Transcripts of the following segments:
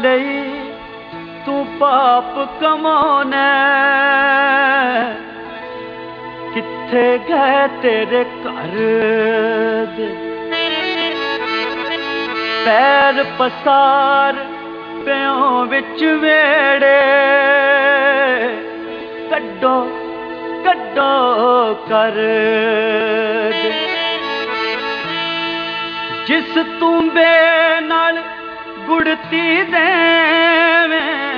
ਲਈ ਤੂੰ ਪਾਪ ਕਮਾਉਣਾ, ਕਿੱਥੇ ਗਏ ਤੇਰੇ ਘਰ ਦੇ ਪੈਰ ਪਸਾਰ ਪਿਓ ਵਿੱਚ ਵੇੜੇ, ਕੱਢੋ ਕੱਢੋ ਕਰ ਦੇ। ਜਿਸ ਤੂੰਬੇ ਨਾਲ ਗੁੜਤੀ ਦੇਵੇਂ,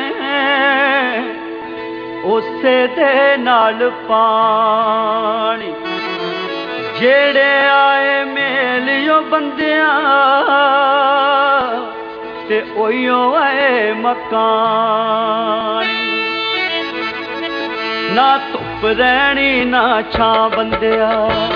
ਉਸੇ ਦੇ ਨਾਲ ਪਾਣੀ, ਜਿਹੜੇ ਆਏ ਮੇਲਿਓ ਬੰਦਿਆਂ ਤੇ ਉਹੀਓ ਆਏ ਮਕਾਨ। ਨਾ ਧੁੱਪ ਰਹਿਣੀ ਨਾ ਛਾਂ ਬੰਦਿਆ,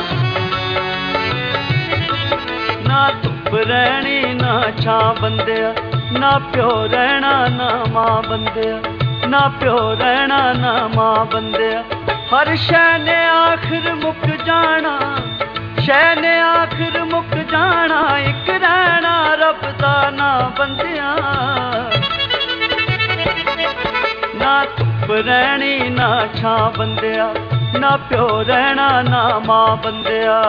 ਨਾ ਧੁੱਪ ਰਹਿਣੀ ਨਾ ਛਾਂ ਬੰਦਿਆ, ਨਾ ਪਿਓ ਰਹਿਣਾ ਨਾ ਮਾਂ ਬੰਦਿਆ, ਨਾ ਪਿਓ ਰਹਿਣਾ ਨਾ ਮਾਂ ਬੰਦਿਆ। ਹਰ ਸ਼ੈ ਨੇ ਆਖਿਰ ਮੁੱਕ ਜਾਣਾ, ਸ਼ੈ ਨੇ ਆਖਿਰ ਮੁੱਕ ਜਾਣਾ, ਇੱਕ ਰਹਿਣਾ ਰੱਬ ਦਾ ਨਾ ਬੰਦਿਆ। ਨਾ ਧੁੱਪ ਰਹਿਣੀ ਨਾ ਛਾਂ ਬੰਦਿਆ, ਨਾ ਪਿਓ ਰਹਿਣਾ ਨਾ ਮਾਂ ਬੰਦਿਆ।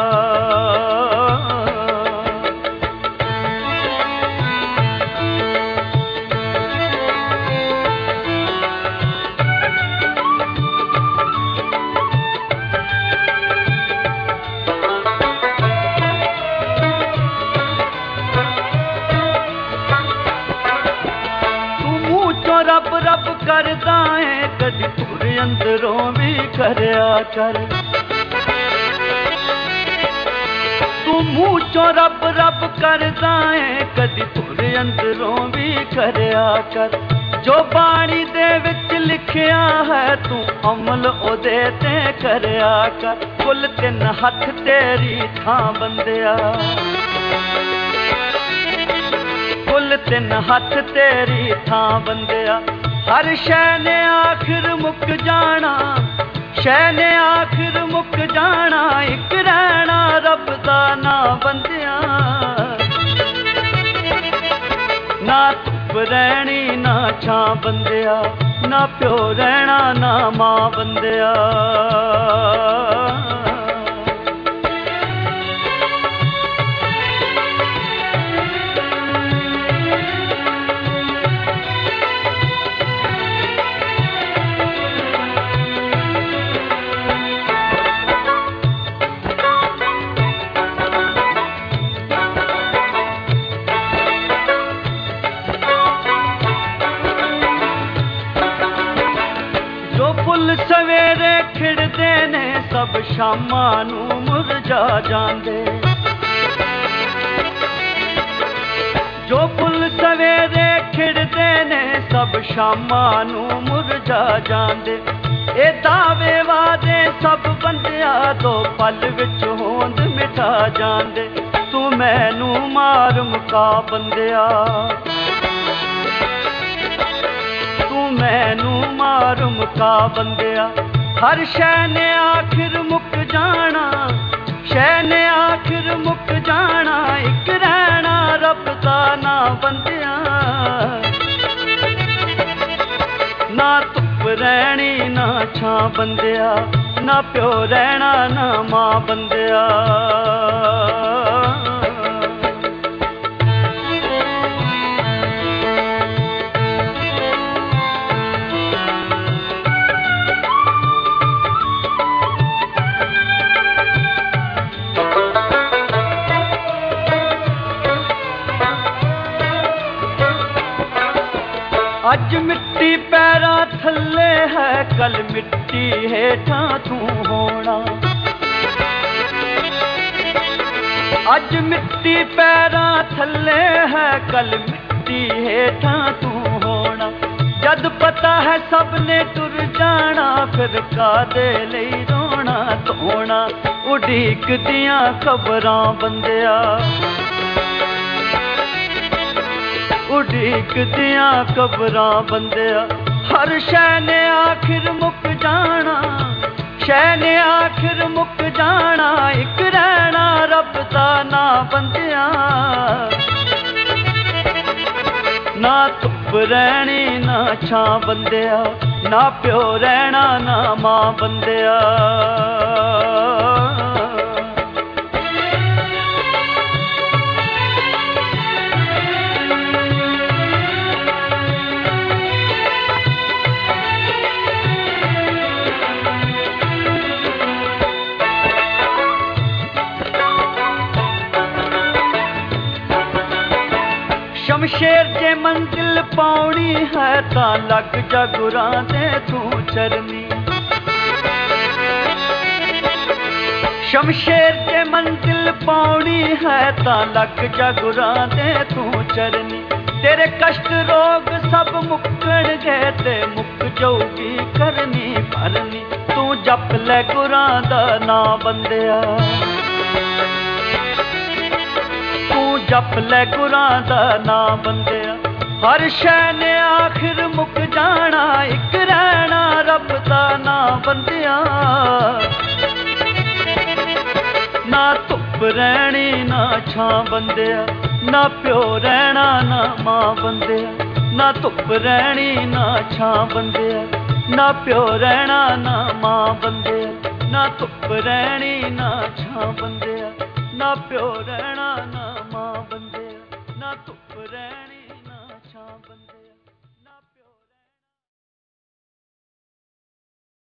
ਰੱਬ ਰੱਬ ਕਰਦਾ ਏ, ਕਦੀ ਧੁਰ ਅੰਦਰੋਂ ਵੀ ਕਰਿਆ ਕਰ। ਤੂੰ ਮੂੰਹ ਚੋਂ ਰੱਬ ਰੱਬ ਕਰਦਾ ਏ, ਕਦੀ ਧੁਰ ਅੰਦਰੋਂ ਵੀ ਕਰਿਆ ਕਰ। ਜੋ ਬਾਣੀ ਦੇ ਵਿੱਚ ਲਿਖਿਆ ਹੈ ਤੂੰ ਅਮਲ ਉਹਦੇ ਤੇ ਕਰਿਆ ਕਰ। ਕੁੱਲ 3 ਹੱਥ ਤੇਰੀ ਥਾਂ ਬੰਦਿਆ, ਕੁੱਲ 3 ਹੱਥ ਤੇਰੀ ਥਾਂ ਬੰਦਿਆ। ਹਰ ਸ਼ੈ ਨੇ ਆਖਿਰ ਮੁੱਕ ਜਾਣਾ, ਸ਼ੈ ਨੇ ਆਖਿਰ ਮੁੱਕ ਜਾਣਾ, ਇੱਕ ਰਹਿਣਾ ਰੱਬ ਦਾ ਨਾ ਬੰਦਿਆ। ਨਾ ਧੁੱਪ ਰਹਿਣੀ ਨਾ ਛਾਂ ਬੰਦਿਆ, ਨਾ ਪਿਓ ਰਹਿਣਾ ਨਾ ਮਾਂ ਬੰਦਿਆ। ਫੁੱਲ ਸਵੇਰੇ ਖਿੜਦੇ ਨੇ, ਸਭ ਸ਼ਾਮਾਂ ਨੂੰ ਮੁਰਝਾ ਜਾਂਦੇ। ਜੋ ਫੁੱਲ ਸਵੇਰੇ ਖਿੜਦੇ ਨੇ, ਸਭ ਸ਼ਾਮਾਂ ਨੂੰ ਮੁਰਝਾ ਜਾਂਦੇ। ਇਹ ਦਾਵੇ ਵਾਦੇ ਸਭ ਬੰਦਿਆ, ਦੋ ਪਲ ਵਿੱਚ ਹੋਂਦ ਮਿਟਾ ਜਾਂਦੇ। ਤੂੰ ਮੈਨੂੰ ਮਾਰ ਮੁਕਾ ਬੰਦਿਆ, ਮੈਨੂੰ ਮਾਰ ਮੁਕਾ ਬੰਦਿਆ। ਹਰ ਸ਼ੈ ਨੇ ਆਖਿਰ ਮੁੱਕ ਜਾਣਾ, ਸ਼ੈ ਨੇ ਆਖਿਰ ਮੁੱਕ ਜਾਣਾ, ਇੱਕ ਰਹਿਣਾ ਰੱਬ ਦਾ ਨਾ ਬੰਦਿਆ। ਨਾ ਧੁੱਪ ਰਹਿਣੀ ਨਾ ਛਾਂ ਬੰਦਿਆ, ਨਾ ਪਿਓ ਰਹਿਣਾ ਨਾ ਮਾਂ ਬੰਦਿਆ। ਅੱਜ ਮਿੱਟੀ ਪੈਰਾਂ ਥੱਲੇ ਹੈ, ਕੱਲ ਮਿੱਟੀ ਹੇਠਾਂ ਤੂੰ ਹੋਣਾ। ਅੱਜ ਮਿੱਟੀ ਪੈਰਾਂ ਥੱਲੇ ਹੈ, ਕੱਲ ਮਿੱਟੀ ਹੇਠਾਂ ਤੂੰ ਹੋਣਾ। ਜਦ ਪਤਾ ਹੈ ਸਭ ਨੇ ਤੁਰ ਜਾਣਾ, ਫਿਰ ਕਾਹਦੇ ਲਈ ਰੋਣਾ ਧੋਣਾ। ਉਡੀਕਦੀਆਂ ਖਬਰਾਂ ਬੰਦਿਆ, ਉਡੀਕਦੀਆਂ ਖਬਰਾਂ ਬੰਦਿਆ। ਹਰ ਸ਼ੈ ਨੇ ਆਖਿਰ ਮੁੱਕ ਜਾਣਾ, ਸ਼ੈ ਨੇ ਆਖਿਰ ਮੁੱਕ ਜਾਣਾ, ਇੱਕ ਰਹਿਣਾ ਰੱਬ ਦਾ ਨਾ ਬੰਦਿਆ। ਨਾ ਰਹਿਣੀ ਨਾ ਛਾਂ ਬੰਦਿਆ, ਨਾ ਪਿਓ ਰਹਿਣਾ ਨਾ ਮਾਂ ਬੰਦਿਆ। ਸ਼ਮਸ਼ੇਰ ਜੇ ਮੰਜ਼ਿਲ ਪਾਉਣੀ ਹੈ ਤਾਂ ਲੱਗ ਜਾ ਗੁਰਾਂ ਦੇ ਤੂੰ ਚਰਨੀ। ਸ਼ਮਸ਼ੇਰ ਜੇ ਮੰਜ਼ਿਲ ਪਾਉਣੀ ਹੈ ਤਾਂ ਲੱਗ ਜਾ ਗੁਰਾਂ ਦੇ ਤੂੰ ਚਰਨੀ। ਤੇਰੇ ਕਸ਼ਟ ਰੋਗ ਸਭ ਮੁੱਕਣਗੇ ਤੇ ਮੁੱਕ ਜਾਊਗੀ ਕਰਨੀ ਭਰਨੀ। ਤੂੰ ਜਪ ਲੈ ਗੁਰਾਂ ਦਾ ਨਾਂ ਬੰਦਿਆ, ਤੂੰ ਜਪ ਲੈ ਗੁਰਾਂ ਦਾ ਨਾਂ ਬੰਦਿਆ। ਹਰ ਸ਼ੈ ਨੇ ਆਖਿਰ ਮੁੱਕ ਜਾਣਾ, ਇੱਕ ਰਹਿਣਾ ਰੱਬ ਦਾ ਨਾਂ ਬੰਦਿਆ। ਨਾ ਧੁੱਪ ਰਹਿਣੀ ਨਾ ਛਾਂ ਬੰਦਿਆ, ਨਾ ਪਿਓ ਰਹਿਣਾ ਨਾ ਮਾਂ ਬੰਦਿਆ। ਨਾ ਧੁੱਪ ਰਹਿਣੀ ਨਾ ਛਾਂ ਬੰਦਿਆ, ਨਾ ਪਿਓ ਰਹਿਣਾ ਨਾ ਮਾਂ ਬੰਦਿਆ। ਨਾ ਧੁੱਪ ਰਹਿਣੀ ਨਾ ਛਾਂ ਬੰਦਿਆ, ਨਾ ਪਿਓ ਰਹਿਣਾ ਨਾ ਮਾਂ ਬੰਦਿਆ। ਨਾ ਧੁੱਪ ਰਹਿਣੀ ਨਾ ਛਾਂ ਬੰਦਿਆ।